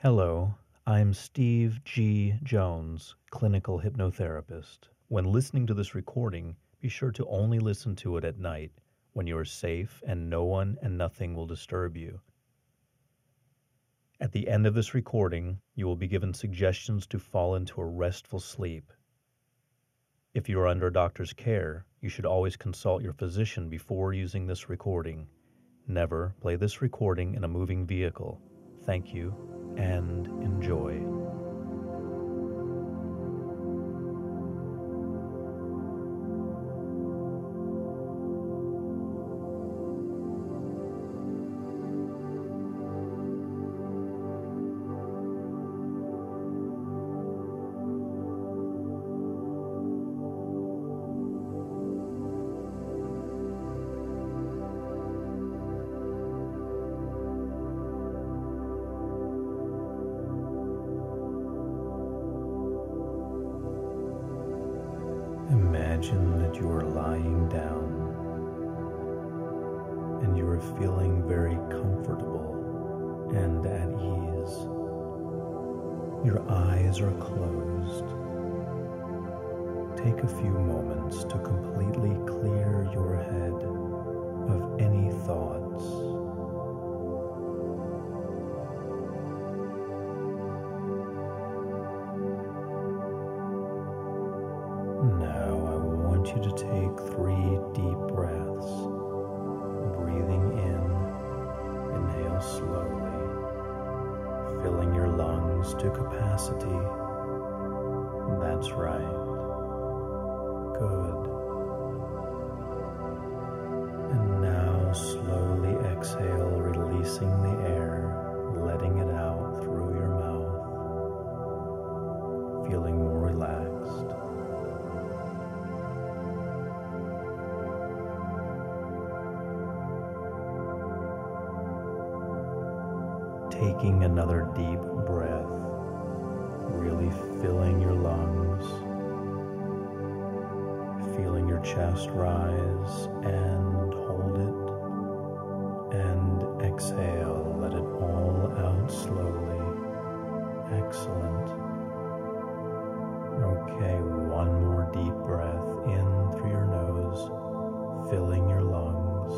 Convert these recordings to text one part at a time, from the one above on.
Hello, I'm Steve G. Jones, clinical hypnotherapist. When listening to this recording, be sure to only listen to it at night when you are safe and no one and nothing will disturb you. At the end of this recording, you will be given suggestions to fall into a restful sleep. If you are under a doctor's care, you should always consult your physician before using this recording. Never play this recording in a moving vehicle. Thank you and enjoy. Imagine that you are lying down and you are feeling very comfortable and at ease. Your eyes are closed. Take a few moments to completely clear your head of any thoughts. Now I want you to take 3 deep breaths. Breathing in, inhale slowly, filling your lungs to capacity. That's right. Good. And now slowly exhale, releasing the air, letting it out through your mouth, feeling more relaxed. Taking another deep breath, really filling your lungs, feeling your chest rise and hold it, and exhale, let it all out slowly. Excellent. Okay, one more deep breath in through your nose, filling your lungs.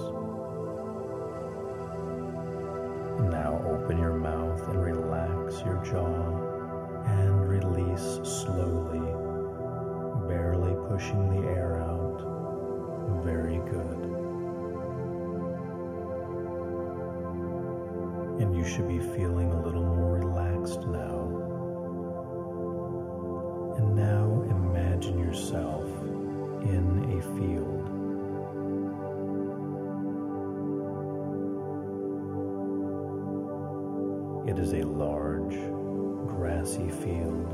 Now open your mouth and relax your jaw and release slowly, barely pushing the air out. Very good. And you should be feeling a little more relaxed now. And now imagine yourself in a field. It is a large, grassy field.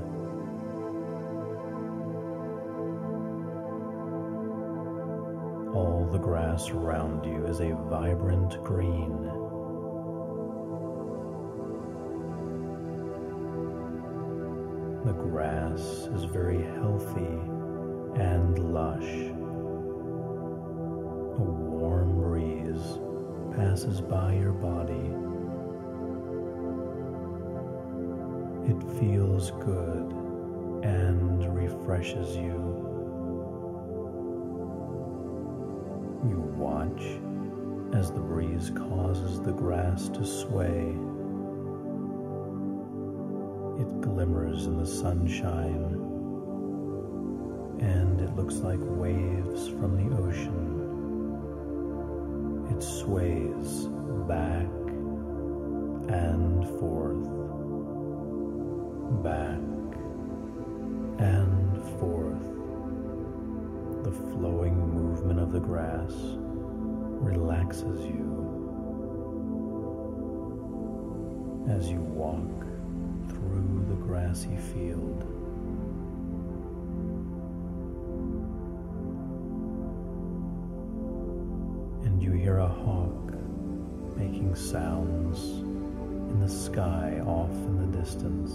All the grass around you is a vibrant green. The grass is very healthy and lush. A warm breeze passes by your body. It feels good and refreshes you. You watch as the breeze causes the grass to sway. It glimmers in the sunshine, and it looks like waves from the ocean. It sways back and forth. Back and forth. The flowing movement of the grass relaxes you as you walk through the grassy field. And you hear a hawk making sounds in the sky off in the distance.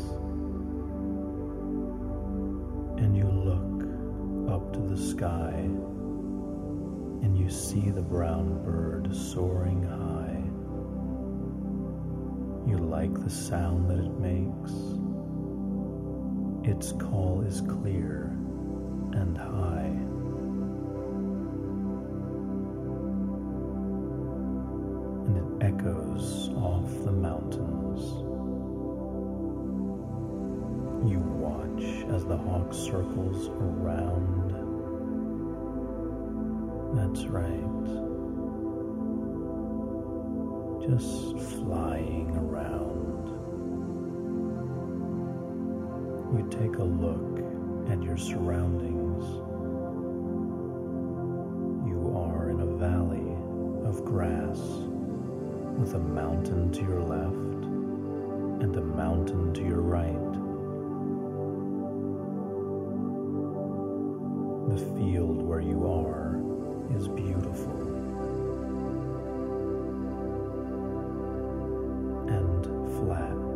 And you look up to the sky and you see the brown bird soaring high. You like the sound that it makes. Its call is clear and high. And it echoes off the mountains. You watch as the hawk circles around. That's right. Just flying around. You take a look at your surroundings. You are in a valley of grass with a mountain to your left and a mountain to your right. The field where you are is beautiful and flat.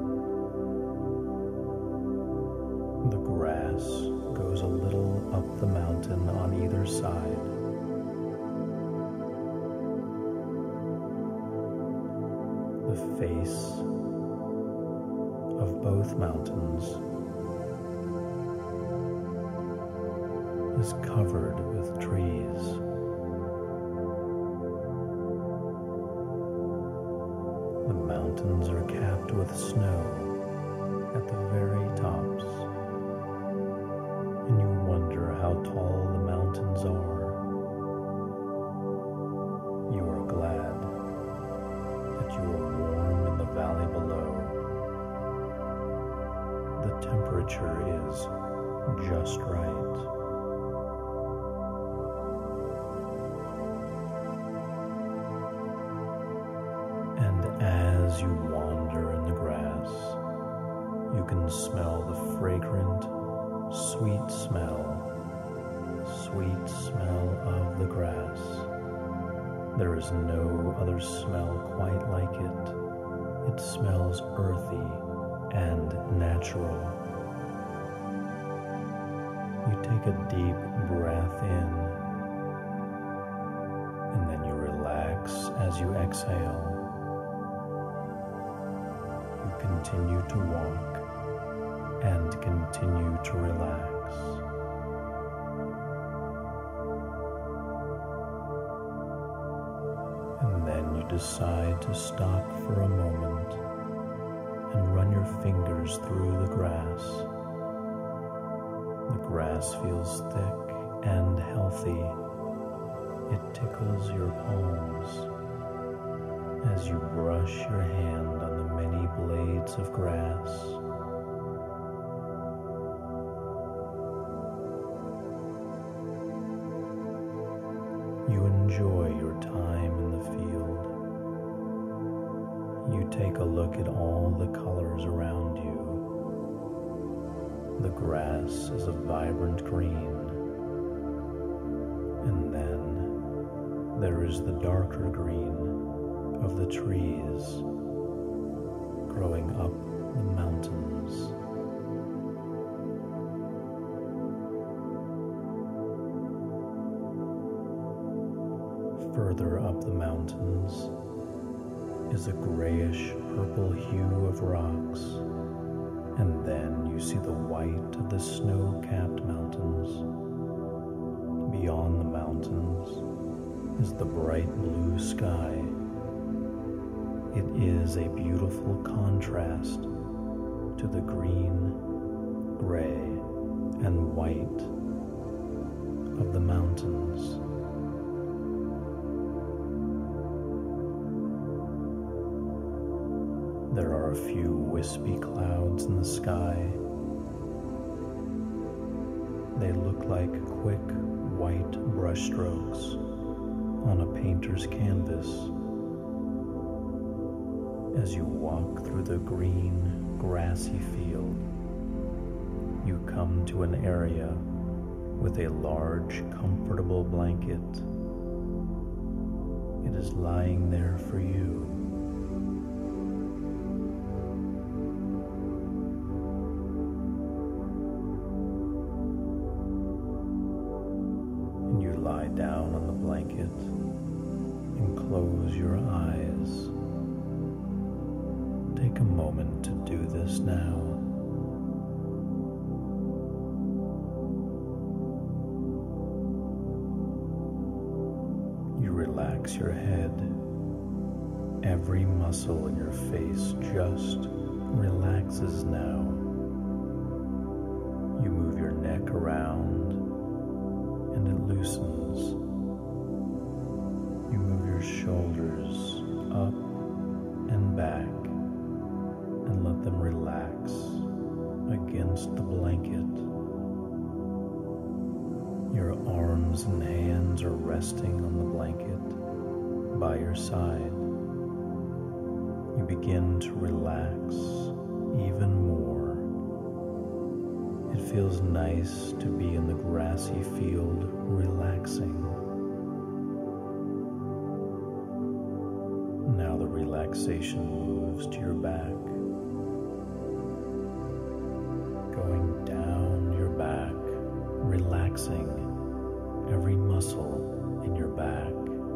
The grass goes a little up the mountain on either side. The face of both mountains is covered with trees. The mountains are capped with snow at the very tops, and you wonder how tall the mountains are. You are glad that you are warm in the valley below. The temperature is just right. As you wander in the grass, you can smell the fragrant, sweet smell of the grass. There is no other smell quite like it. It smells earthy and natural. You take a deep breath in, and then you relax as you exhale. Continue to walk and continue to relax. And then you decide to stop for a moment and run your fingers through the grass. The grass feels thick and healthy. It tickles your palms as you brush your hand on the many blades of grass. You enjoy your time in the field. You take a look at all the colors around you. The grass is a vibrant green, and then there is the darker green of the trees growing up the mountains. Further up the mountains is a grayish purple hue of rocks, and then you see the white of the snow-capped mountains. Beyond the mountains is the bright blue sky. It is a beautiful contrast to the green, gray, and white of the mountains. There are a few wispy clouds in the sky. They look like quick white brushstrokes on a painter's canvas. As you walk through the green, grassy field, you come to an area with a large, comfortable blanket. It is lying there for you. And you lie down on the blanket and close your eyes. Take a moment to do this now. relax your head. Every muscle in your face just relaxes now. You move your neck around and it loosens. You move your shoulders up and back and let them relax against the blanket. Your arms and hands are resting on the blanket by your side. You begin to relax even more. It feels nice to be in the grassy field relaxing. Now the relaxation moves to your back, going down your back, relaxing every muscle in your back.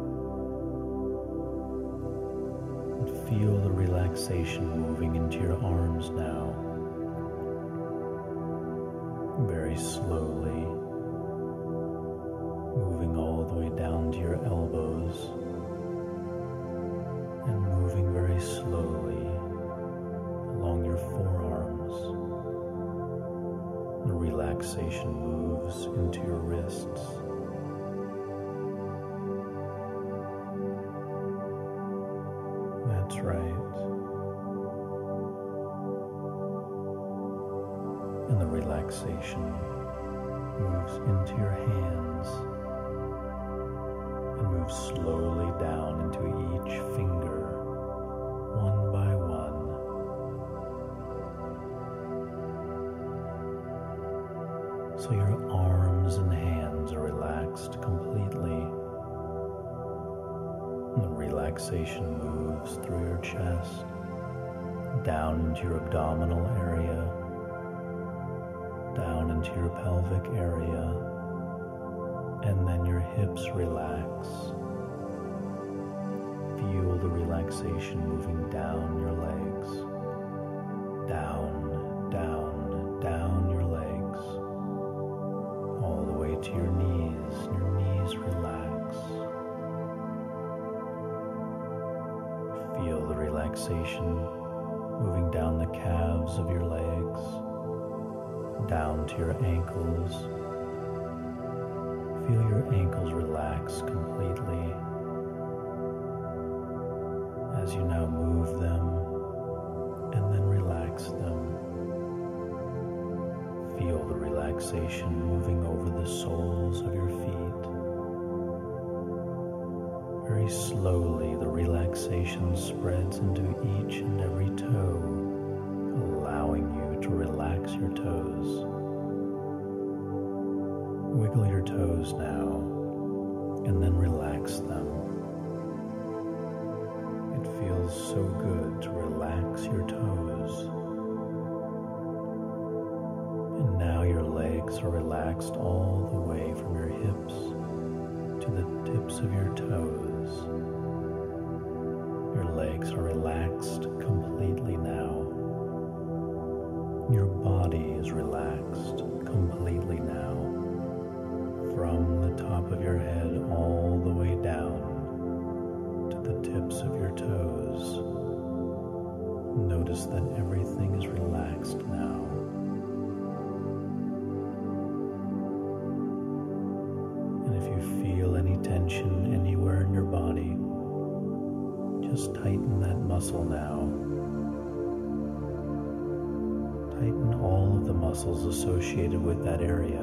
And feel the relaxation moving into your arms now, very slowly, moving all the way down to your elbows and moving very slowly along your forearms. The relaxation moves into your wrists. That's right. And the relaxation moves into your hands and moves slowly down into each finger, one by one. So your arms and hands are relaxed completely. And the relaxation moves through your chest, down into your abdominal area, down into your pelvic area, and then your hips relax. Feel the relaxation moving down your legs, down, down, down your legs, all the way to your knees. Your knees relax. Feel the relaxation moving down the calves of your legs, down to your ankles. Feel your ankles relax completely as you now move them and then relax them. Feel the relaxation moving over the soles of your feet. Very slowly, the relaxation spreads into each and every toe, allowing you to relax your toes. Wiggle your toes now, and then relax them. It feels so good to relax your toes. And now your legs are relaxed all the way from your hips to the tips of your toes. Your legs are relaxed completely now. Your body is relaxed completely now. From the top of your head all the way down to the tips of your toes. Notice that everything is relaxed now. And if you feel any tension anywhere in your body, just tighten that muscle now. Tighten all of the muscles associated with that area.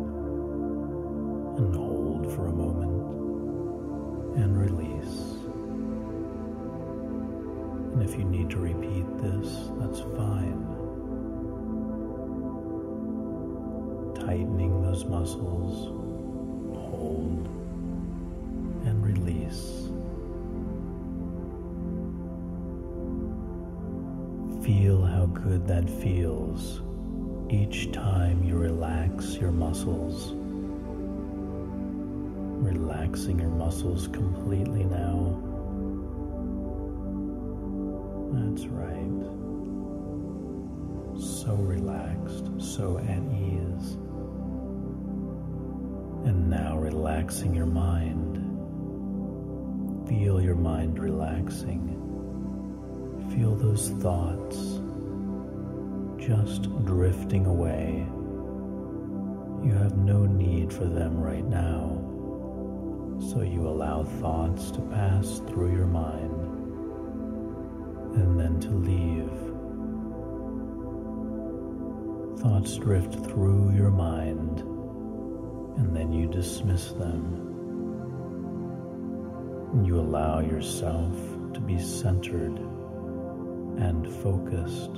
And hold for a moment and release. And if you need to repeat this, that's fine. Tightening those muscles, hold and release. Feel how good that feels each time you relax your muscles. Relaxing your muscles completely now. That's right. So relaxed, so at ease. And now relaxing your mind. Feel your mind relaxing. Feel those thoughts just drifting away. You have no need for them right now, so you allow thoughts to pass through your mind and then to leave. Thoughts drift through your mind and then you dismiss them. You allow yourself to be centered and focused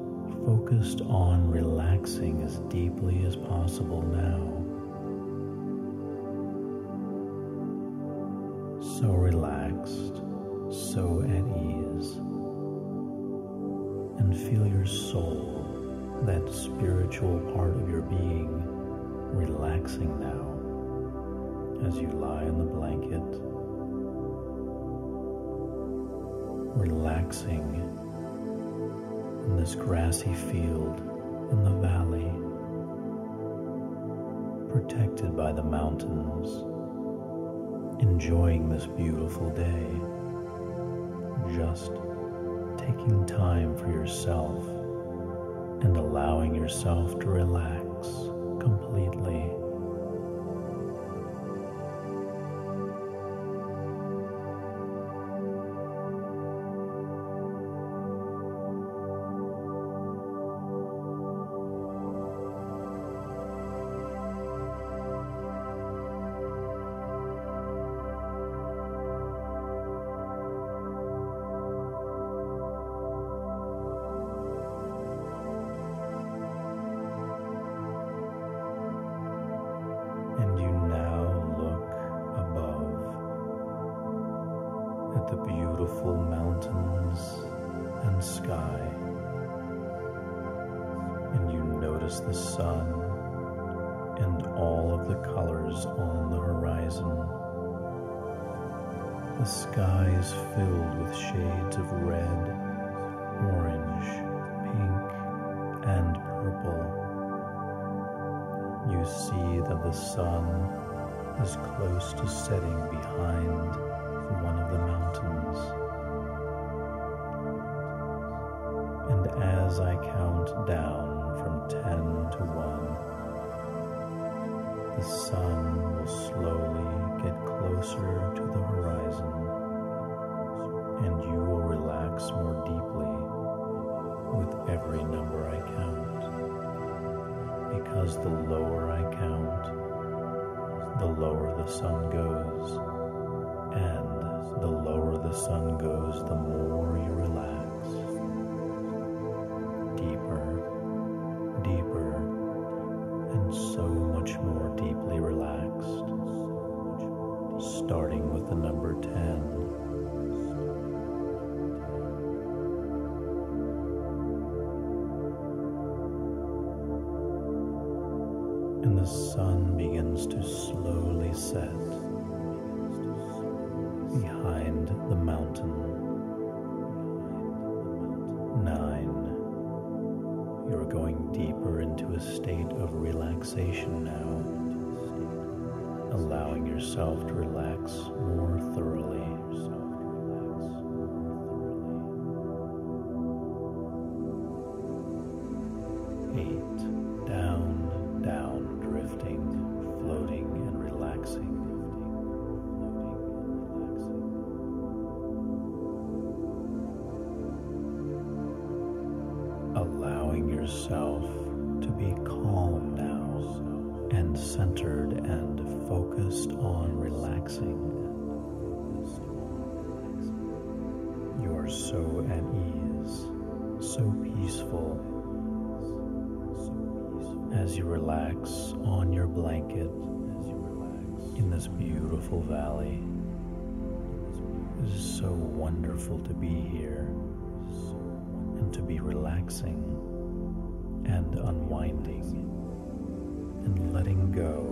on relaxing as deeply as possible now. So relaxed, so at ease, and feel your soul, that spiritual part of your being, relaxing now as you lie in the blanket, relaxing in this grassy field in the valley, protected by the mountains, enjoying this beautiful day, just taking time for yourself and allowing yourself to relax completely. The beautiful mountains and sky, and you notice the sun and all of the colors on the horizon. The sky is filled with shades of red, orange, pink, and purple. You see that the sun is close to setting behind one of the mountains. And as I count down from 10 to 1, the sun will slowly get closer to the horizon, and you will relax more deeply with every number I count. Because the lower I count, the lower the sun goes, and the lower the sun goes, the more you relax. Deeper, deeper, and so much more deeply relaxed. Starting with the number 10. And the sun begins to slowly set behind the mountain. 9. You're going deeper into a state of relaxation now, allowing yourself to relax more thoroughly. 8. Down, drifting, floating, and relaxing. Allowing yourself to be calm now and centered and focused on relaxing. You are so at ease, so peaceful as you relax on your blanket in this beautiful valley. It is so wonderful to be here and to be relaxing and unwinding and letting go.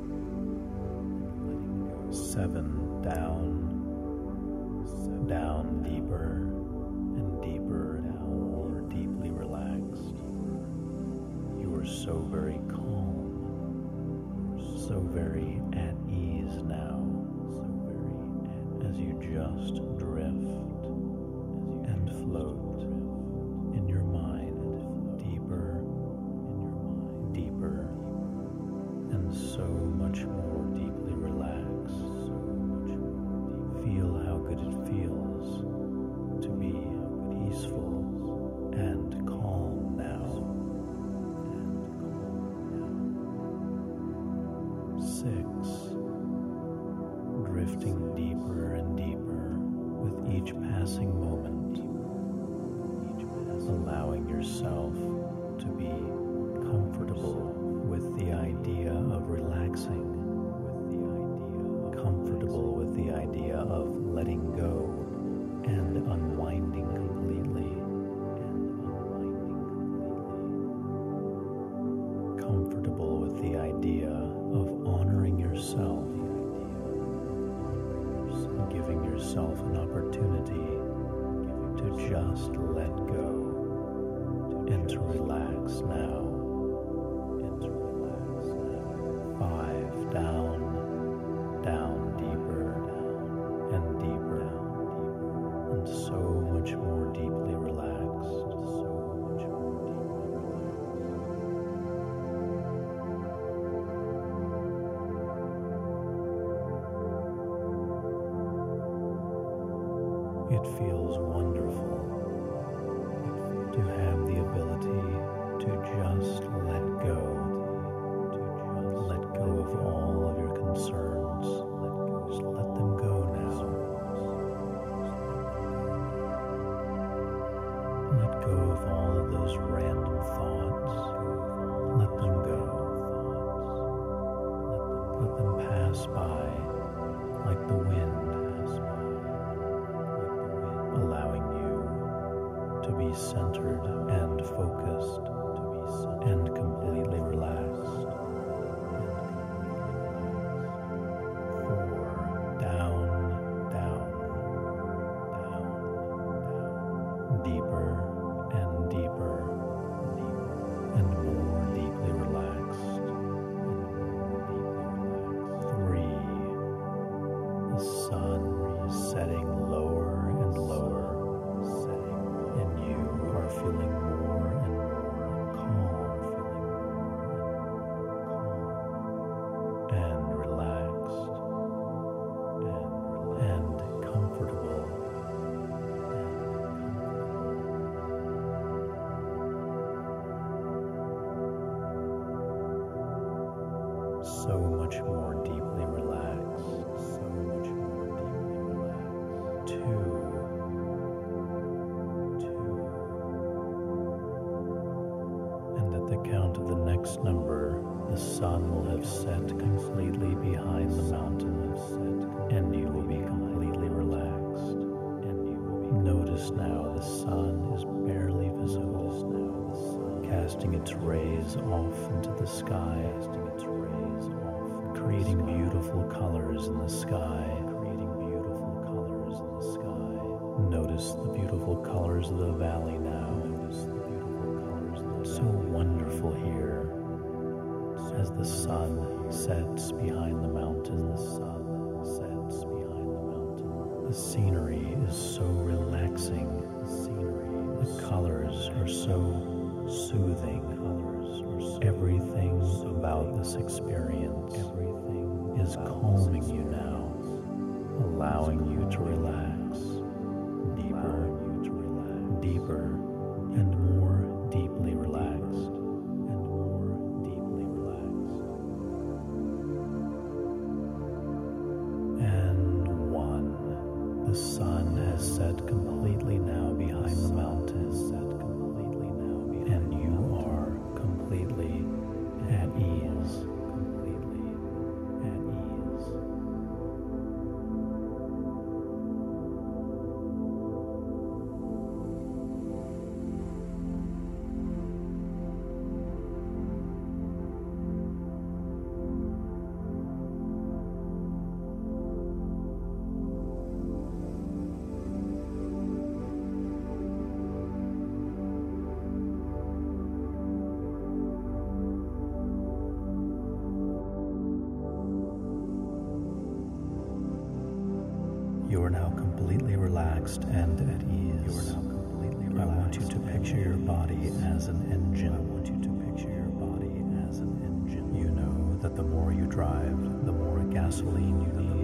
7. Down deeper and deeper and more deeply relaxed. You are so very calm, so very at ease now, as as you just drift and float in your mind deeper, deeper, and so much more deeply relaxed. Feel how good it feels to be peaceful and calm now. 6. Drifting deeper and deeper with each passing moment, allowing yourself to be comfortable with the idea of relaxing, comfortable with the idea of letting go and unwinding completely, comfortable with the idea of honoring yourself, giving yourself an opportunity to just let go and to relax now. 5. Down deeper and deeper, and so much more deeply relaxed. It feels wonderful to have the ability to just let go. Let go of all of your concerns. Just let them go now. Let go of all of those random thoughts. Let them go. Let them pass by like the wind, allowing you to be centered and focused and completely relaxed. 4. Down, deeper and deeper, and more deeply relaxed. 3. The sun is setting lower and lower, and you are feeling more and more calm and relaxed and comfortable. So much more deeply relaxed. 2. And at the count of the next number, the sun will have set completely behind the mountains, and you will be completely relaxed. Notice now the sun is barely visible, casting its rays off into the sky, creating beautiful colors in the sky. Notice the beautiful colors of the valley now. So wonderful here as the sun sets behind the mountains. The scenery is so relaxing. The colors are so soothing. Everything about this experience is calming you now, allowing you to relax deeper, deeper, and more deeply relaxed. And 1. The sun has set completely now behind the mountains, and you are completely at ease. are now completely relaxed and at ease. I want you to picture your body as an engine. You know that the more you drive, the more gasoline you need.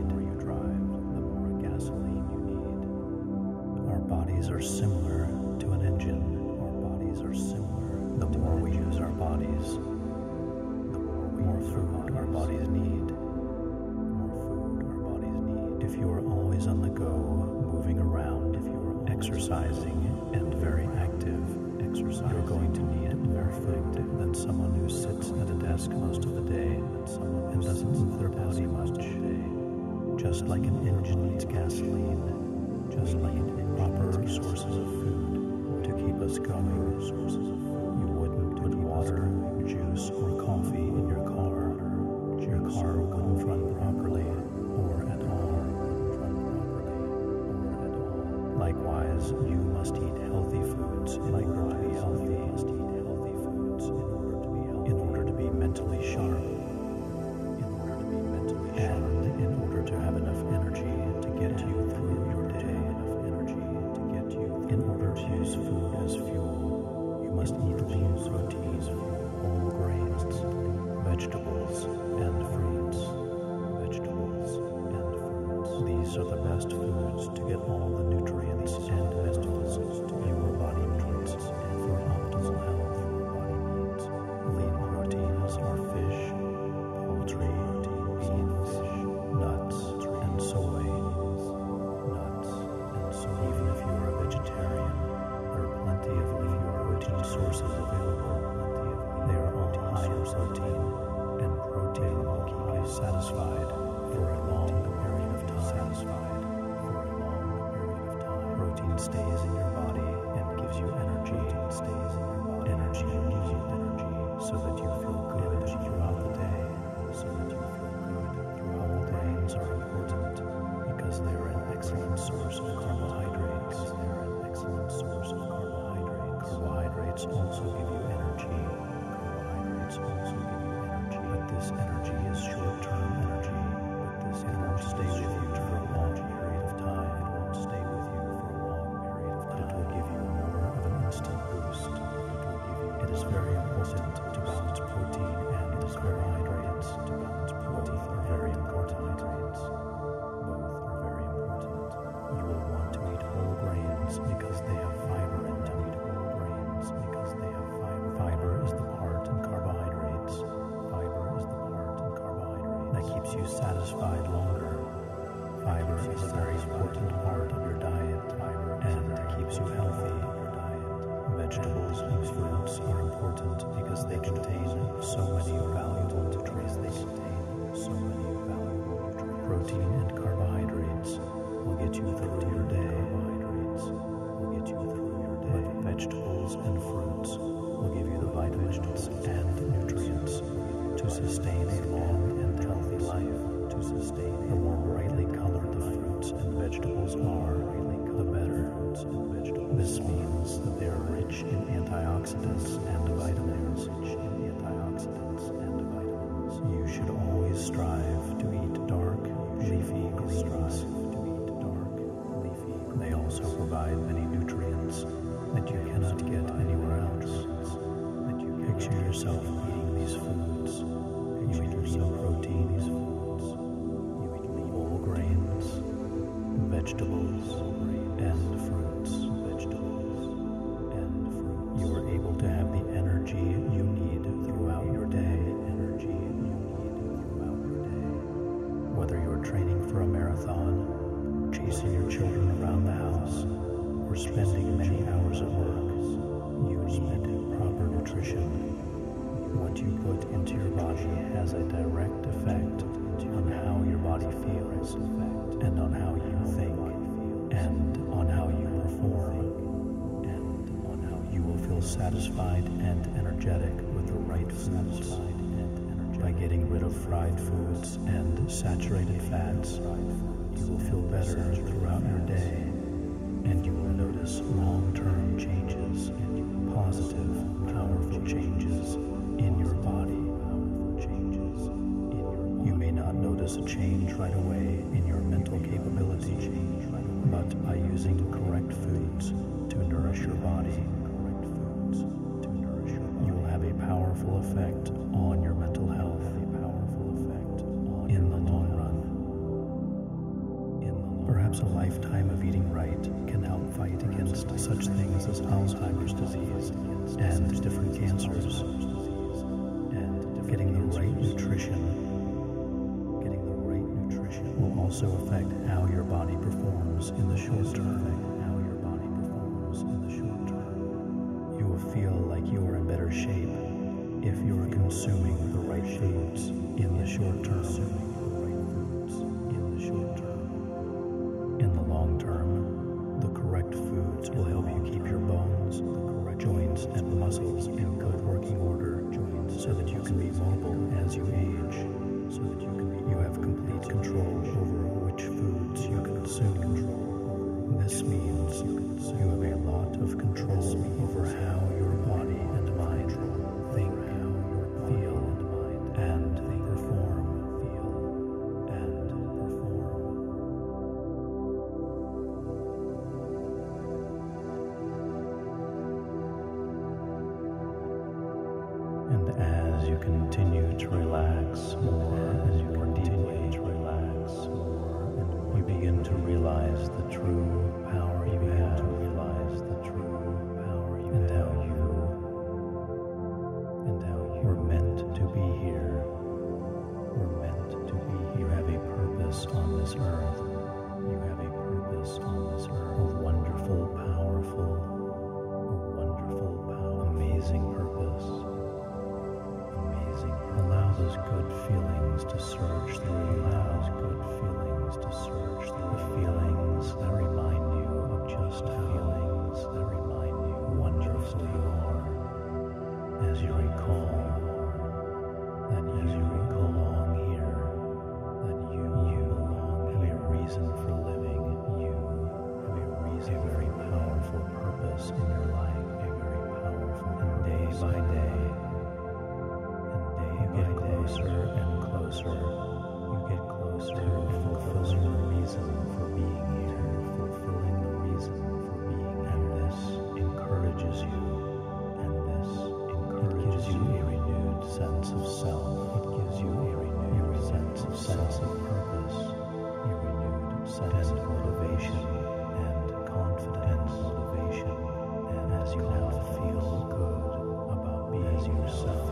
Our bodies are similar to an engine. The more we use our bodies, the more food our bodies need. If you are always on the go, moving around, exercising, and very active, you're going to need more food than someone who sits at a desk most of the day and doesn't move their body much. Just like an engine needs gasoline, proper sources of food to keep us going. You wouldn't put water, juice, or coffee in your car. Your car wouldn't run properly or at all. Likewise, you must eat healthy foods in order to be healthy, in order to be mentally sharp, and in order to have enough energy to get you through your day. In order to use food as fuel, you must eat lean proteins, whole grains, vegetables, and fruits. These are the best foods to get all the nutrients and minerals your body needs for optimal health. Lean proteins are fish, poultry, beans, nuts, and soy. Even if you are a vegetarian, there are plenty of lean protein sources available. They are all high in protein, and protein will keep you satisfied for a long period of time. Protein stays in your body and gives you energy. Energy you need so that you feel good throughout the day. Whole grains are important because they are an excellent source of carbohydrates. Carbohydrates also give you energy. But this energy is short-term energy. It won't stay with you for a long period of time. But it will give you more of an instant boost. It is very important to balance protein and carbohydrates. Both are very important. You will want to eat whole grains because they have fiber in them. Fiber is the part in carbohydrates. That keeps you satisfied longer. Fiber is a very important part of your diet and keeps you healthy. Vegetables and fruits are important because they contain so many valuable nutrients. Protein and carbohydrates will get you through your day. But vegetables and fruits will give you the vitamins and nutrients to sustain a long and healthy life. The more brightly colored the fruits and vegetables are, the better. This means that they are rich in antioxidants and vitamins. You should always strive to eat dark, leafy greens. They also provide many nutrients that you cannot get anywhere else. Picture yourself eating these foods. You eat lean proteins, whole grains, vegetables, and fruits. You are able to have the energy you need throughout your day. Whether you're training for a marathon, chasing your children around the house, or spending many hours at work, you need proper nutrition. What you put into your body has a direct effect on how your body feels, and on how you think, and on how you perform, and on how you will feel satisfied and energetic with the right foods. By getting rid of fried foods and saturated fats, you will feel better throughout your day, and you will notice long-term changes, positive, powerful changes in your body. You may not notice a change right away in your mental capability, but by using correct foods to nourish your body, you will have a powerful effect on your mental health in the long run. Perhaps a lifetime of eating right can help fight against such things as Alzheimer's disease and different cancers. And getting the right nutrition will also affect how your body performs in the short term. You will feel like you are in better shape if you are consuming the right foods in the short term. In the long term, the correct foods will help you keep your bones, joints, and muscles in good working order so that you can be mobile as you age. You have complete control over which foods you consume. This means you have a lot of control over how your body and mind think, feel, and perform. And as you continue to relax more and more deeply, you begin to realize the true power you have, and how you were meant to be here. You have a purpose on this earth. A wonderful, powerful, amazing purpose. Allow those good feelings to surge through you. The feelings that remind you of just how wonderful you are. As you recall that you belong here, that you have a reason for living. You have a very powerful purpose in your life. And day by day, you get closer and closer. To fulfilling the reason for being here. And this encourages you. It gives you a renewed sense of self. It gives you a renewed sense of purpose. And motivation and confidence. And as you now feel good about being yourself.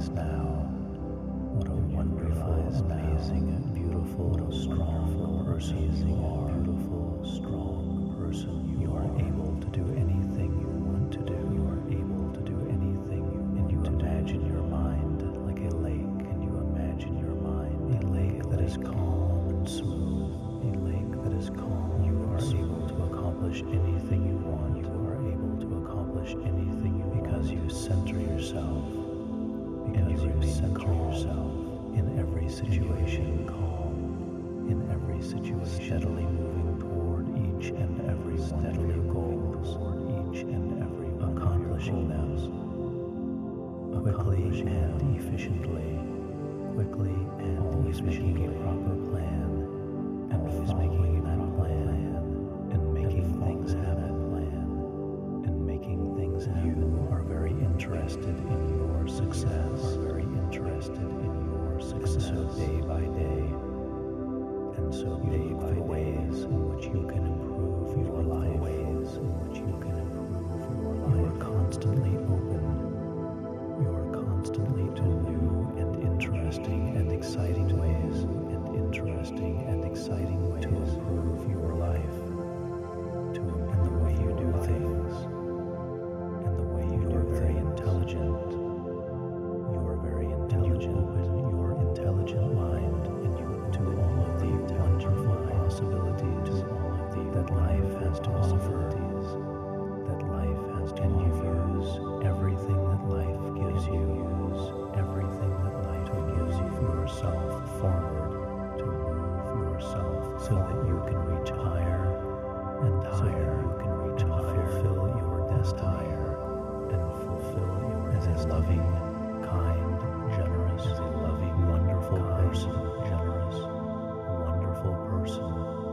realize now what a wonderful, amazing, beautiful, strong person you are. Beautiful, strong person you are. Able to do anything you want to do. You are able to do anything you want to do. Imagine your mind like a lake, and you imagine your mind a lake that is calm and smooth. A lake that is calm. You are able to accomplish anything you want. You are able to accomplish anything you want because you center yourself. Because you center yourself in every situation, calm in every situation, steadily moving toward each and every one of your goals, toward each and every one, accomplishing them quickly and efficiently, quickly and always making a proper plan, and always making that plan, and making things happen, and making things happen. You are very interested in your success, are very interested in your success, and so day by day, and so day by ways in which you can improve your life, ways in which you can improve your life. You are constantly open. You are constantly to new and interesting and exciting ways, and interesting and exciting ways to improve your life, to and the way you do things, and the way you are very intelligent. You are very intelligent. Open your intelligent mind and you to all of the wonderful possibilities, to all of the that life has to offer, that life has to offer. Use everything that life gives you. Use everything that life gives you. Yourself forward, to move yourself so that you can reach higher and higher. You can reach and fulfill your destiny, and fulfill your as a loving, kind, generous, as a loving, wonderful person, generous, wonderful person.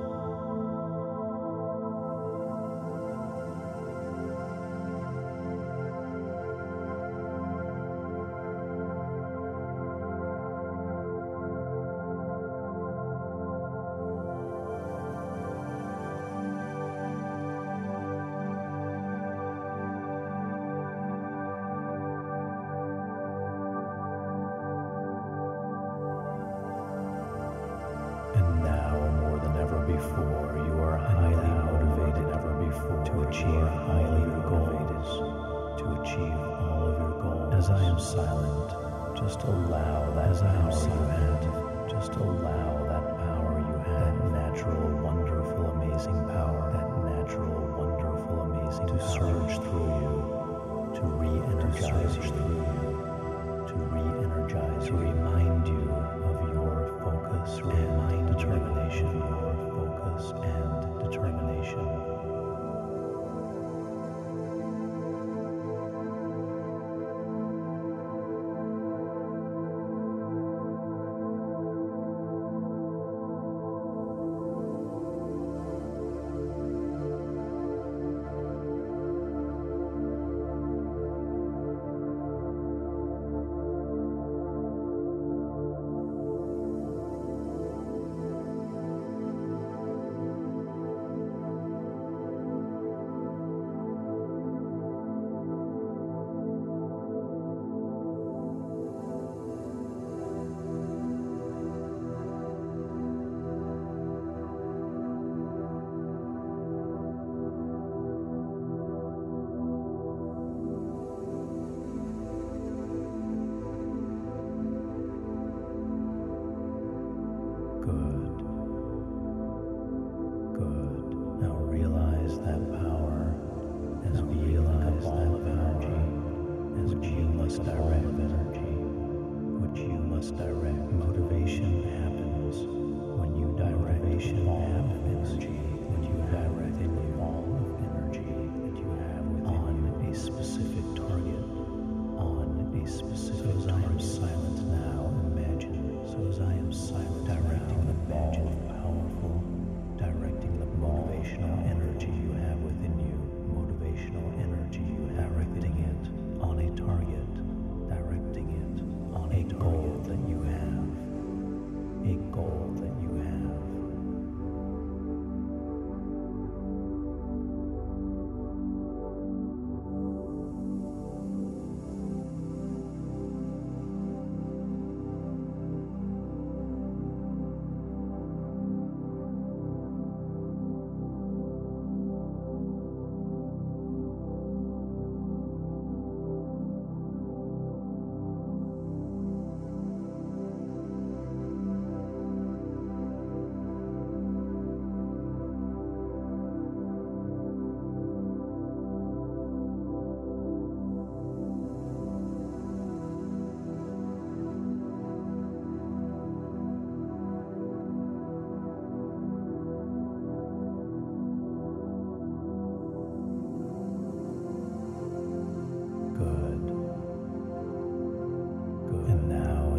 Before you are highly motivated ever before to achieve highly your goals, to achieve all of your goals. As I am silent, just allow that power you have. Just allow that power you have. That natural, wonderful, amazing power. That natural, wonderful, amazing to surge through you, to re-energize you, to re-energize, to remind you of your focus and determination. And determination.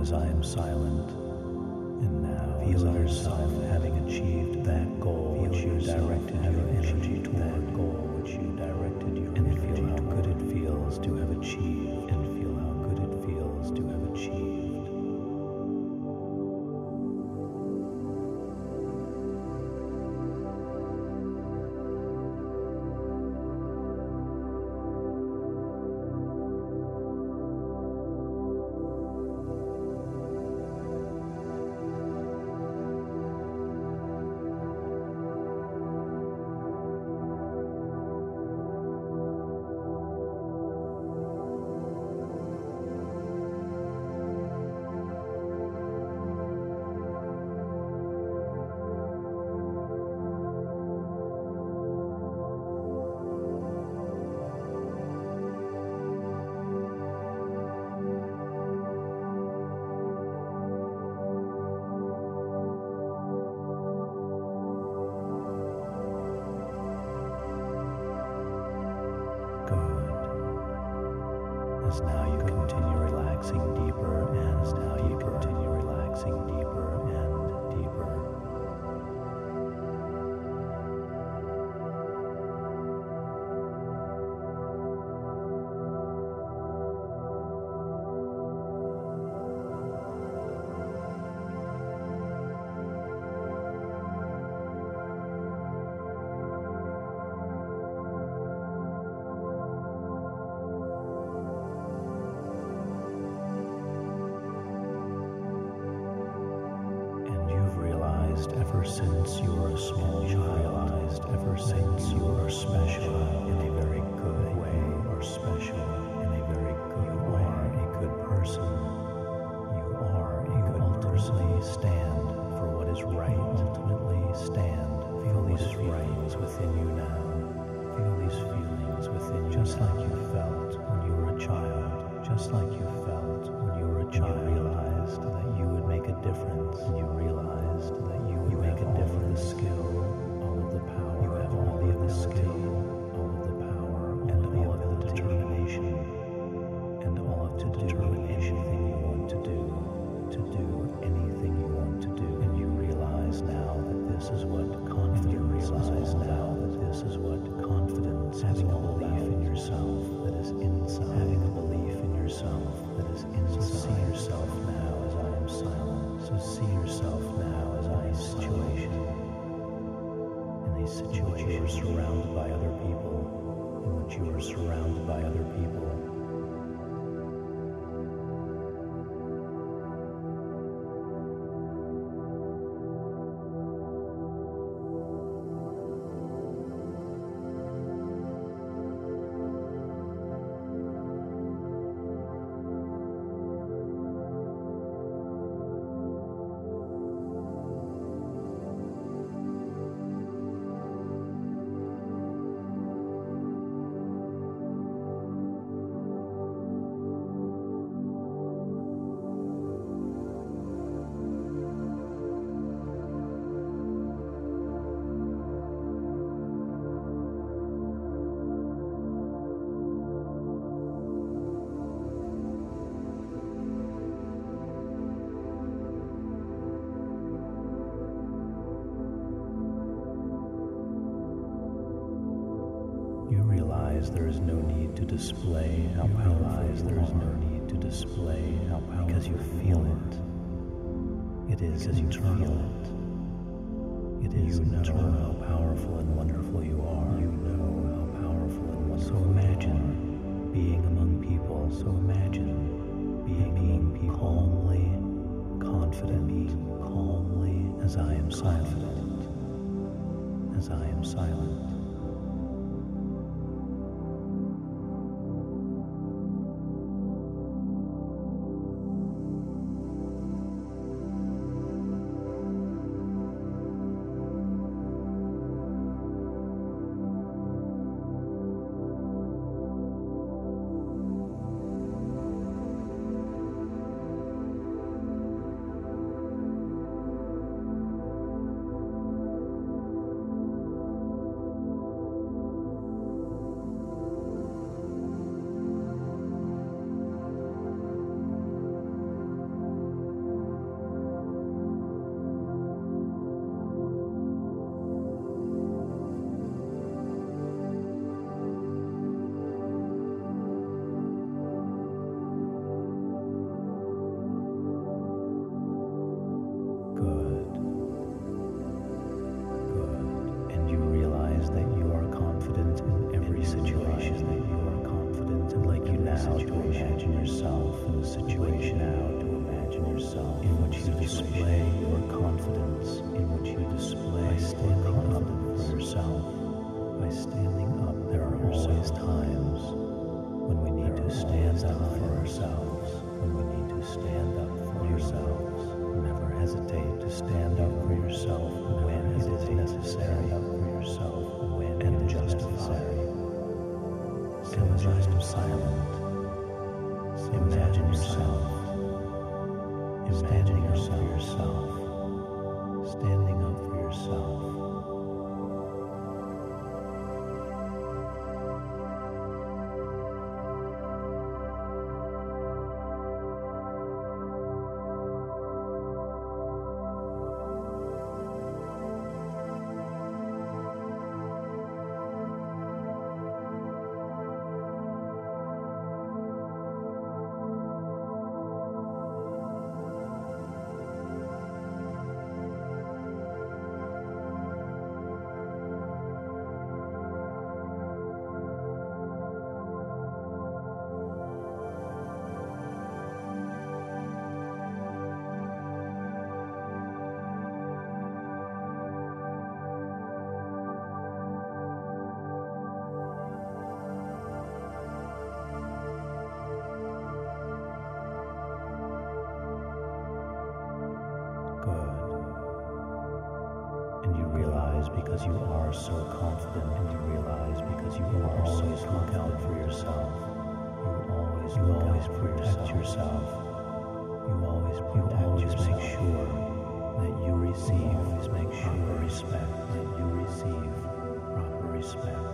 as I am silent. And now, feel yourself having achieved that goal which you directed your energy toward. That goal which you directed your energy toward. And feel how good it feels to have achieved. And feel how good it feels to have achieved. As now you continue relaxing deeper, and as now you continue relaxing deeper and deeper. Ever since you were a small child, ever since you were special in a very good way, or special in a very good way. You are a good person. You are a good person. Ultimately stand for what is right. Ultimately stand. Feel these feelings within you now. Feel these feelings within you. Just like you felt when you were a child. Just like you felt when you were a child. You realized that you would make a difference. And you realized that you make a difference. The skill, all of the power. You have all of the skill, all of the power, and all of the determination, and all of the determination anything you want to do anything you want to do. And you realize now that this is what confidence is now that this is what confidence is. Having a belief in yourself that is inside. Having a belief in yourself that is inside. So see yourself now as I am silent. So see yourself now as I am situation. In a situation you are surrounded by other people. In which you are surrounded by other people. There is no need to display how powerful there is no need to display how powerful because you feel it. It is as you feel it. It is internal how powerful and wonderful you are. You know how powerful and wonderful. So imagine being among people. So imagine being people calmly, confident, calmly as I am silent. As I am silent. which you display your confidence, in which you display by standing up for yourself, by standing up. There are always times when we need to stand up for ourselves, when we need to stand up for ourselves. Never hesitate to stand up for yourself when it is necessary. Stand up for yourself when it is necessary. So as I am silent, imagine yourself. Imagine yourself. Standing up for yourself. Because you are so confident, and you realize because you always look out for yourself. You always protect yourself. You always make sure that you receive proper respect. That you receive proper respect.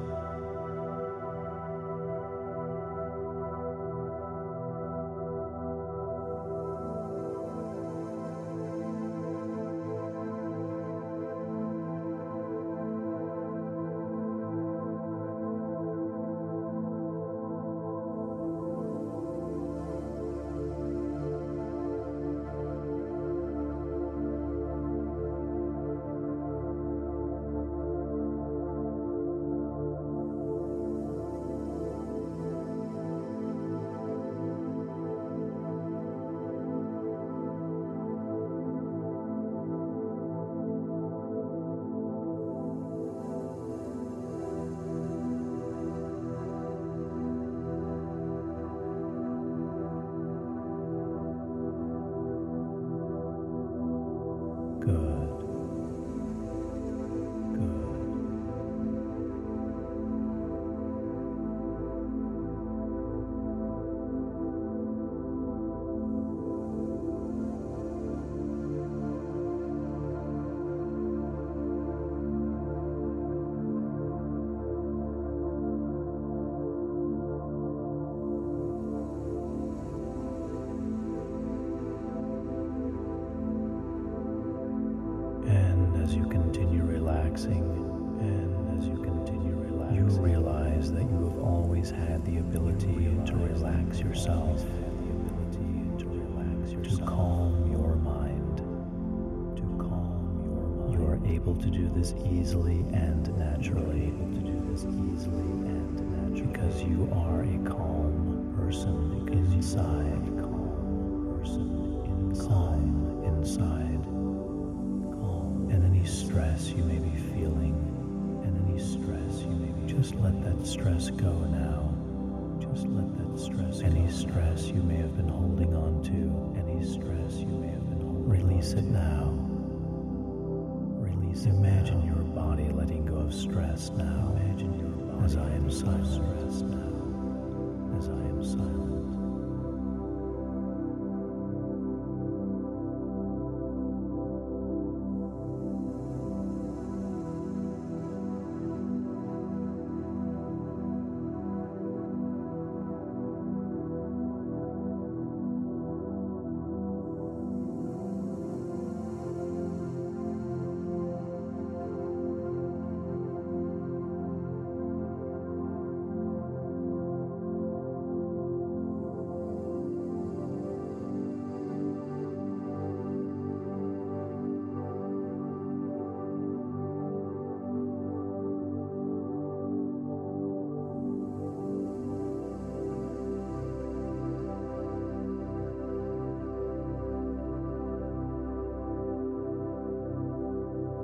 As you continue relaxing, you realize that you have always had the ability to relax yourself, to calm your mind. You are able to do this easily and naturally, because you are a calm person inside, calm inside. And any stress you may be feeling, just let that stress go now. Any stress you may have been holding on to, release it now. Imagine your body letting go of stress now. As I am silent.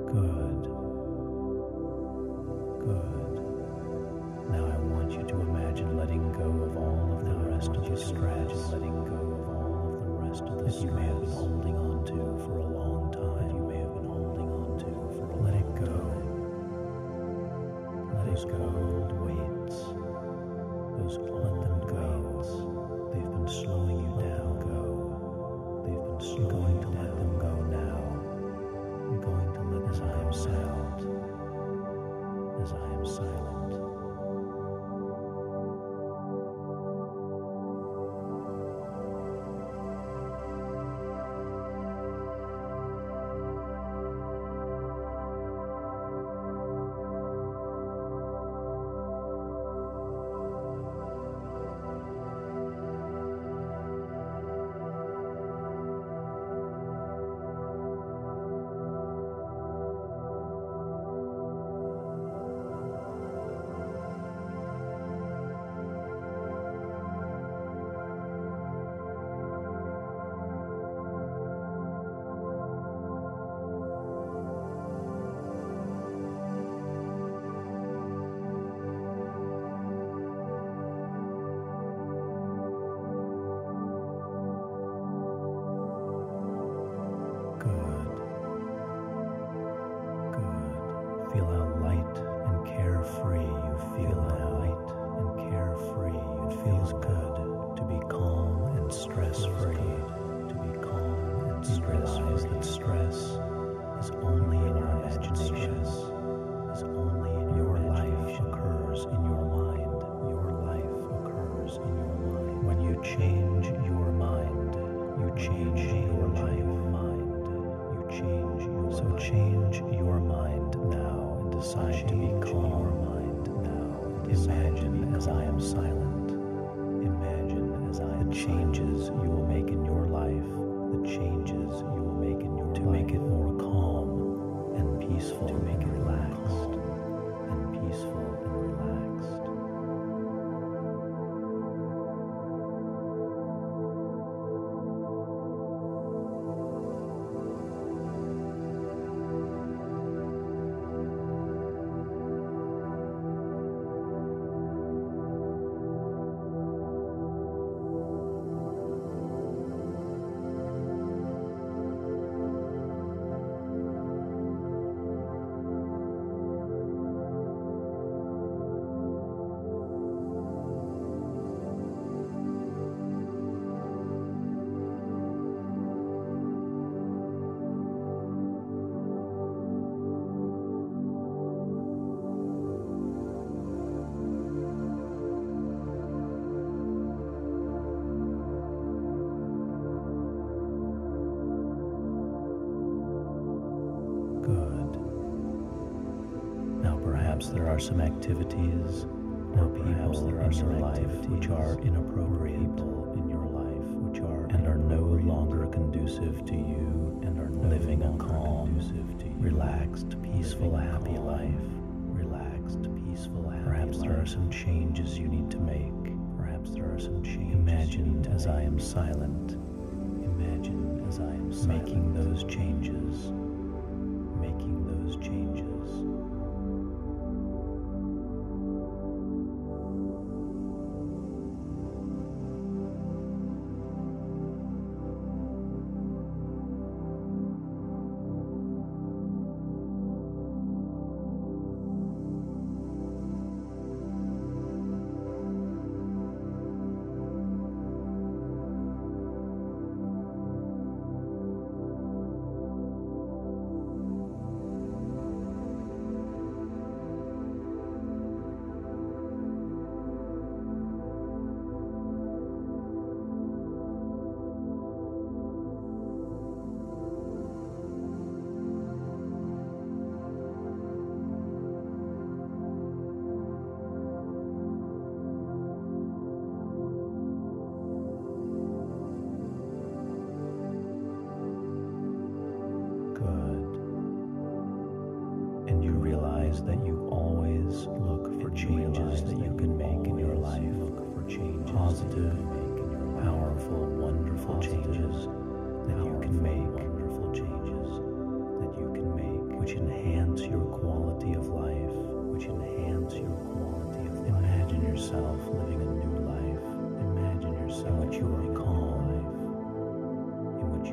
Good. Good. Now I want you to imagine letting go of all of the rest of the stress. Letting go of all of the rest of the stress you may have been holding on to for a long time. You may have been holding on to for a long time. Let it go. Let it go. Old weights. Those old weights. They've been slowing you down. They've been slowing. You're going to let them go now. You're going to let as I am silent. As I am silent. Feel how light and carefree you feel now. Light and carefree. It feels good to be calm and stress-free. To be calm and stress-free. That stress is only in your imagination. Is only in your life occurs in your mind. Your life occurs in your mind. When you change your mind, you change your life. You change your so change your mind now and decide to be calm. Imagine as I am silent. Imagine as I am the changes you will make in your life. The changes you will make in your life to make it more calm and peaceful. To make it relaxed and peaceful and relaxed. Perhaps there are some activities or people in your life which are inappropriate in your life, which are and are no longer conducive to you and are living a calm, relaxed, peaceful, happy life. Relaxed, peaceful, happy. Perhaps there are some changes you need to make. Perhaps there are some changes. Imagine as I am silent. Imagine as I am silent. Making those changes. Making those changes.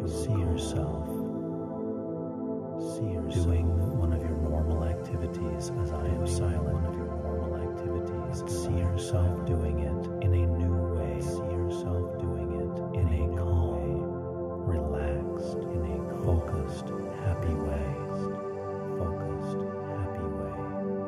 See yourself doing one of your normal activities as I am silent. One of your normal activities. See yourself doing it in a new way. See yourself doing it in a calm, relaxed, in a focused, happy way. Focused, happy way.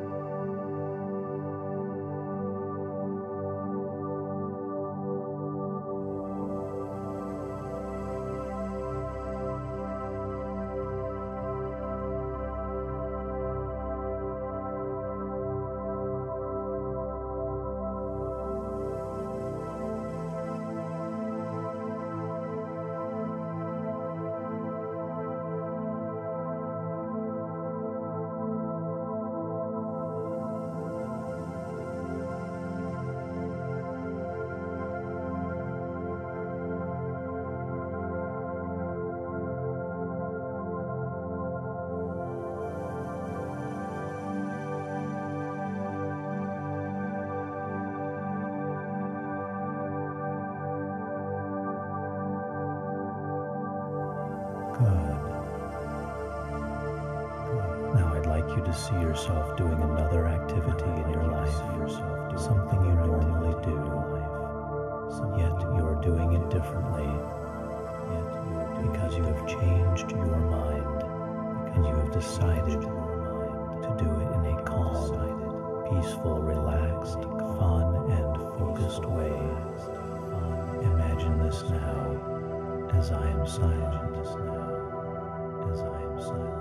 Now I'd like you to see yourself doing another activity in your life, something you normally do, yet you are doing it differently, because you have changed your mind, and you have decided to do it in a calm, peaceful, relaxed, fun, and focused way. Imagine this now, as I am silent, as I am silent.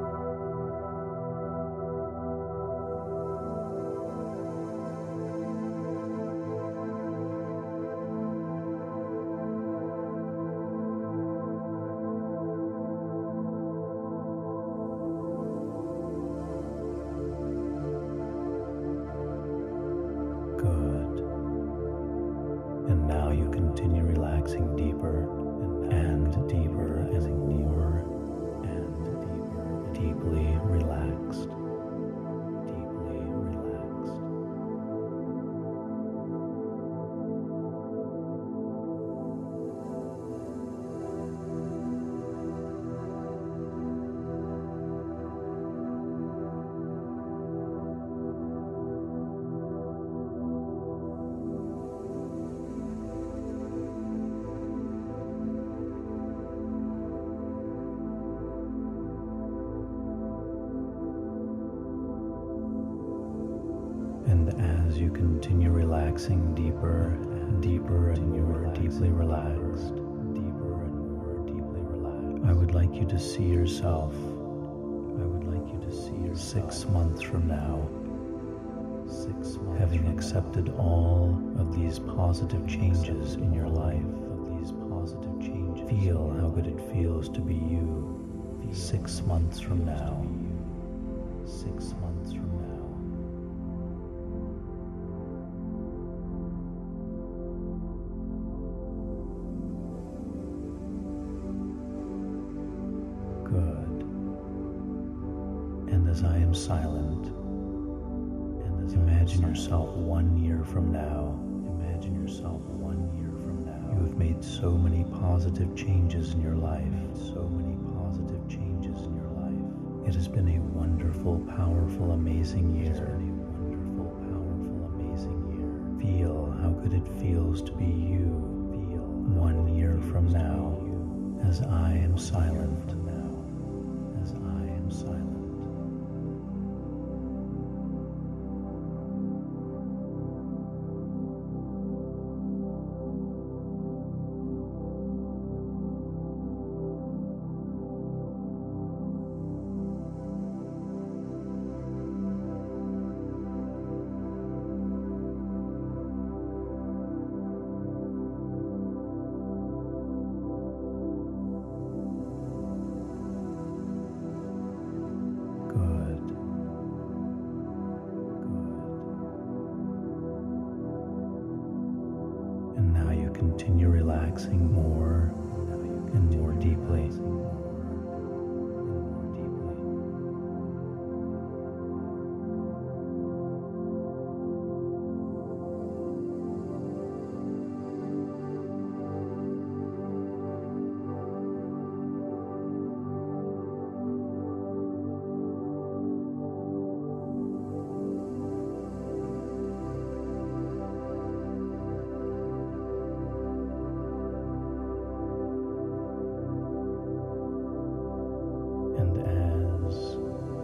Good. And now you continue relaxing deeper and deeper and more and deeper, deeply relaxed, deeply relaxed. And as you continue relaxing deeper and deeper and more deeply relaxed, deeper and more deeply relaxed, I would like you to see yourself. I would like you to see yourself 6 months from now, having accepted all of these positive changes in your life. Feel how good it feels to be you 6 months from now. 6 months from now. Good. And as I am silent, imagine yourself 1 year from now. Imagine yourself 1 year from now. You have made so many positive changes in your life. So many positive changes in your life. It has been a wonderful, powerful, amazing year. It has been a wonderful, powerful, amazing year. Feel how good it feels to be you. Feel 1 year from now, as I am silent. As I am silent.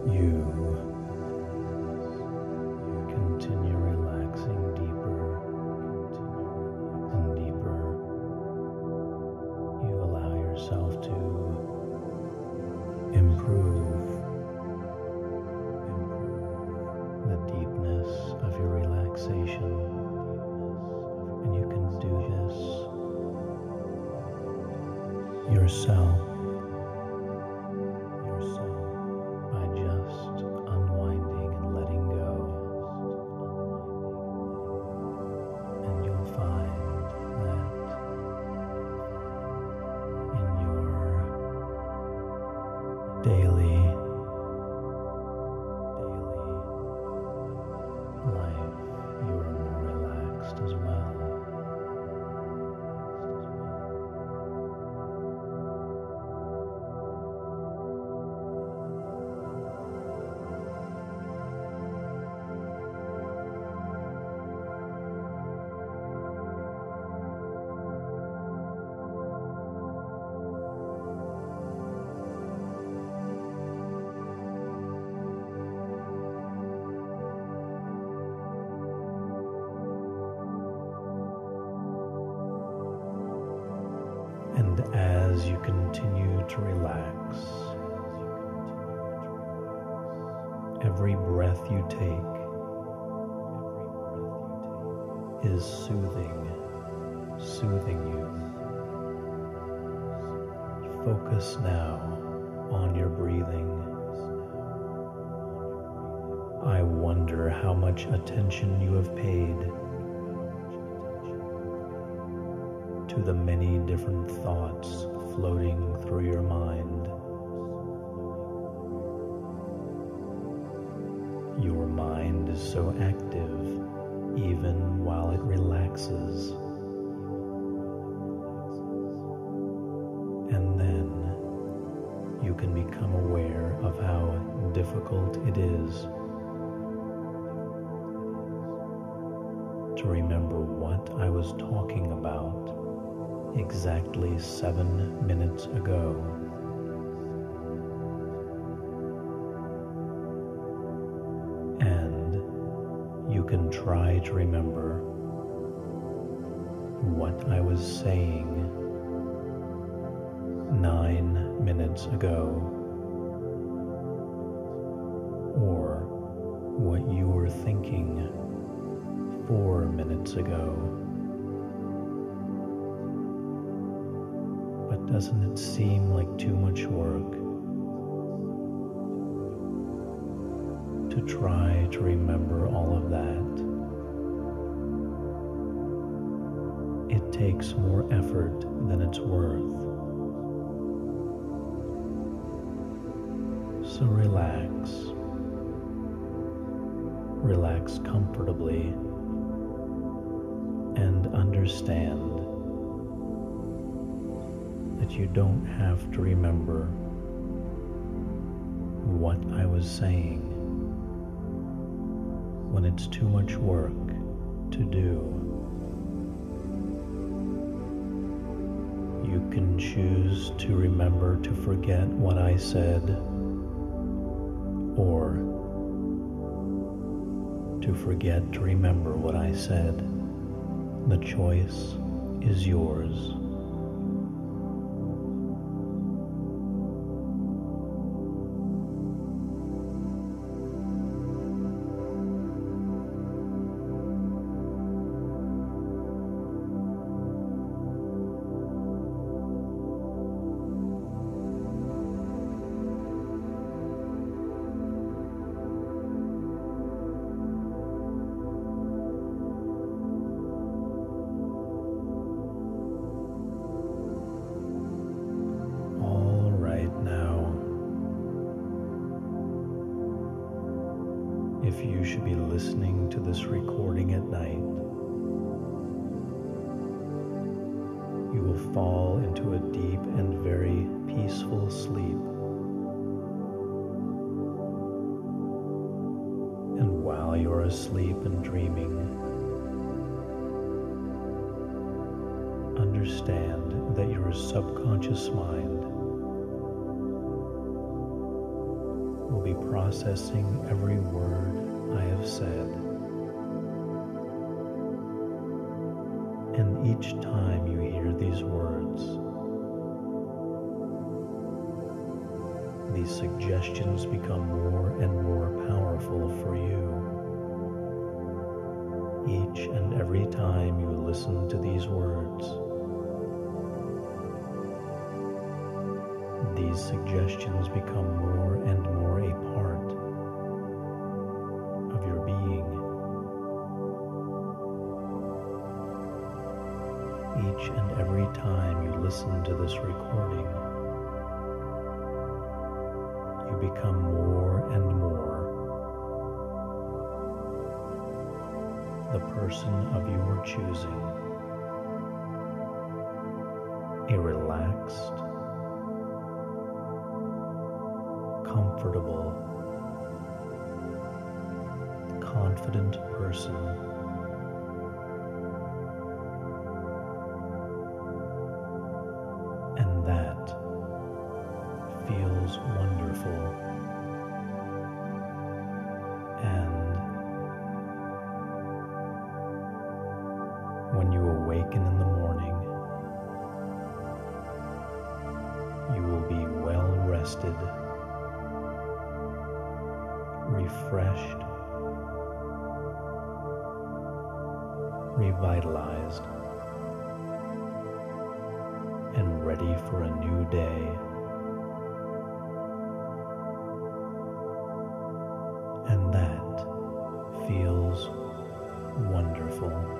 You continue relaxing deeper and deeper. You allow yourself to improve the deepness of your relaxation, and you can do this yourself by just unwinding and letting go, and you'll find that in your daily life, you are more relaxed as well. And as you continue to relax, every breath you take is soothing you. Focus now on your breathing. I wonder how much attention you have paid to the many different thoughts floating through your mind. Your mind is so active even while it relaxes. And then you can become aware of how difficult it is to remember what I was talking about exactly 7 minutes ago. And you can try to remember what I was saying 9 minutes ago, or what you were thinking 4 minutes ago. But doesn't it seem like too much work to try to remember all of that? It takes more effort than it's worth. So relax comfortably, and understand that you don't have to remember what I was saying when it's too much work to do. You can choose to remember to forget what I said, or to forget to remember what I said. The choice is yours. If you should be listening to this recording at night, you will fall into a deep and very peaceful sleep. And while you're asleep and dreaming, understand that your subconscious mind will be processing every word I have said. And each time you hear these words, these suggestions become more and more powerful for you. Each and every time you listen to these words, these suggestions become more and more a part of your being. Each and every time you listen to this recording, you become more and more the person of your choosing, a relaxed, comfortable, confident person. And that feels wonderful. And when you awaken in the morning, you will be well rested, refreshed, revitalized, and ready for a new day. And that feels wonderful.